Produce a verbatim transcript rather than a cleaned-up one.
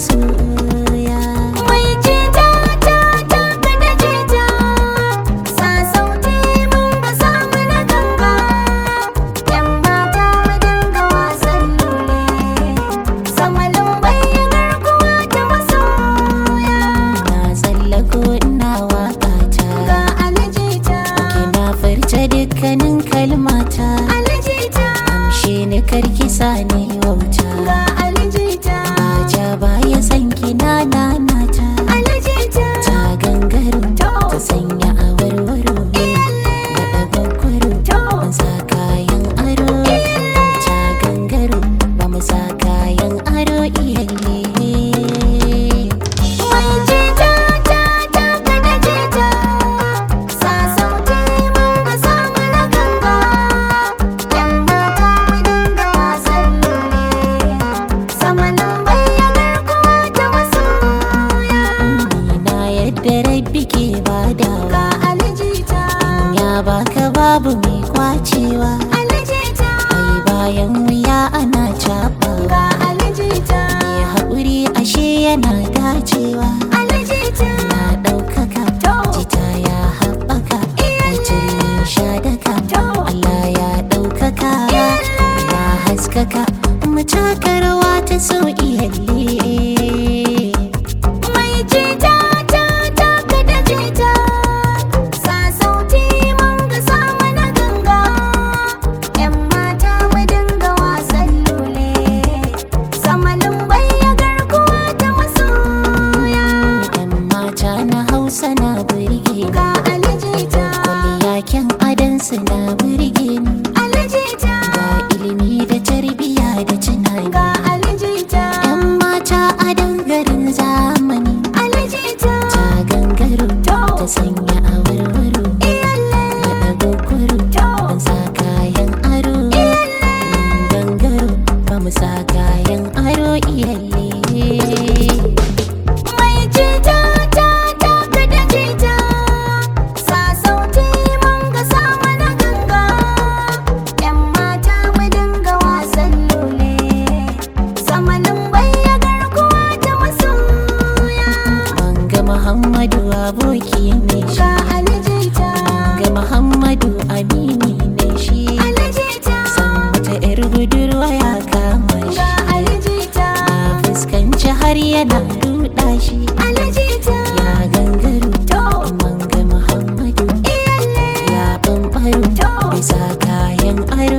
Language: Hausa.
masoya. Mai jita ta ta kada jita, sa sauti mun ga samu na ganga. Yan mata mu dinga wasan lule, samalin bai garkuwa ta masoya. Na tsallako ina waka ta, Ga alijita, kina furta dukkanin kalmata. alijita, Amshe ni karki sani wauta, ga alijita, ba ja baya san kina nanata. alijita, Ta gangaro to, ta sanya a warwaro, iyalle, da ɗagwaggwaro to, ban sa kayan aro. Ta gangaro ba mu sa kayan aro iyalle. mai jita ta ta kada jita, sa sauti mun ga samu na ganga. Yan mata mu dinga wasan lule, samalin bai garkuwa ta masoya. Ni na yadda rabbi ke badawa, Ga alijita, ya baka babu mai kwacewa. alijita, Ai bayan wuya ana caɓawa, ga alijita, mai haƙuri ashe yana dacewa. alijita, Na ɗaukaka to, jita ya haɓaka, turmi sha daka. to, Allah ya ɗaukaka ya haskaka, mu taka rawa ta so iyalle. mai jita ta ta kada jita, sa sauti mun ga samu na ganga. Yan mata mu dinga wasan lule, samalin bai garkuwa ta masoya. Yan mata na Hausa na burge ni, Ga alijita, yaken adansu na burge ni. alijita, Ga ilimi da tarbiyya da tunani, ga alijita, yan mata a dangarin zamani. alijita, Ta gangaro to, ta sanya a warwaro, iyalle, da ɗagwaggwaro to, ban sa kayan aro. Mun gangaro ba mu sa kayan aro iyalle. mai jita ta ta kada jita, sa sauti mun ga samu na ganga. Yan mata mu dinga wasan lule, samalin bai garkuwa ta masoya. Manga Muhammadu aboki ne shi, Ga alijita, ga Muhammadu amini ne shi. alijita, San wata 'yar budurwa ya kama shi, ga alijita, na fuskanci har yana ruɗa shi. alijita, Ya gangaro to, manga Muhammadu iyalle, ya ɓamɓaro to, bisa kayan aro.